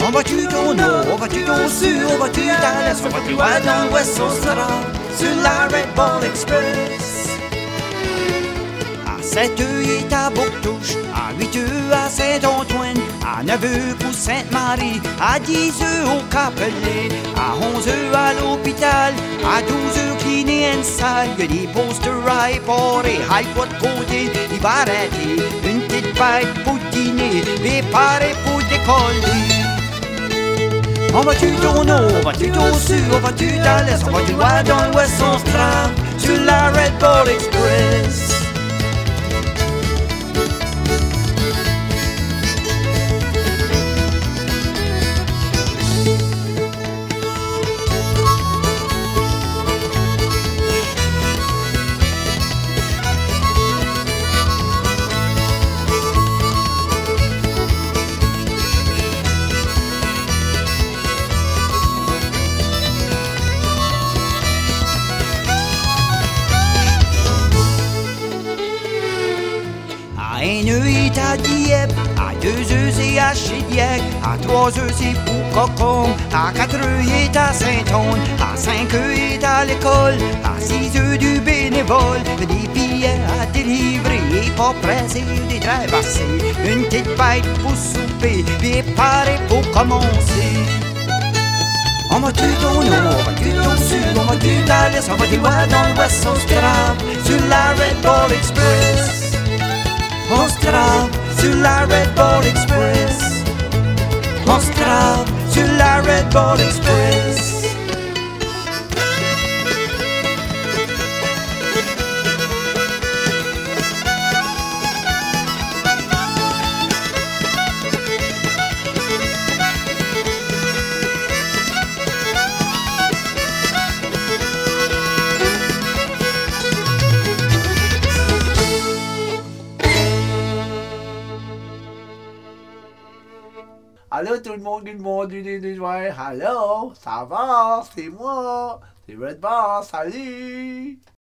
On va-tu au nord, on va-tu au sud, on va-tu dans l'est, on va-tu dans l'ouest, on sera sur la Red Bull Express. À 7 heures, il est à Bouctouche, à 8 heures à Saint-Antoine, à 9 heures pour Sainte-Marie, à 10 heures au Capelin, à 11 heures à l'hôpital, à 12 heures cliné en salle. Il y a des posters à éparer, à pas de côté, il va arrêter une petite bête pour dîner, préparé pour décoller. On va-tu au nord, on va-tu au sud, on va-tu dans l'est, on va-tu loin dans l'ouest, on se trame sur la Red Bull Express. À 1 heure, il est à Dieppe, à 2 heures, c'est à Chidiac, à 3 heures, c'est pour Cocon, à 4 heures, il est à Saint-Anne, à 5 heures, il est à l'école, à 6 heures, du bénévole, des billets à délivrer, et pas pressé, des draps passés, une petite bête pour souper, préparé pour commencer. On va-tu au nord, on va-tu au sud, on va-tu dans l'est, on va-tu dans l'ouest, on se trame sur la Red Bull Express. On se trame sur la Red Bull Express. On se trame sur la Red Bull Express. Allô tout le monde, allô, ça va, c'est moi, c'est Red Bar, salut.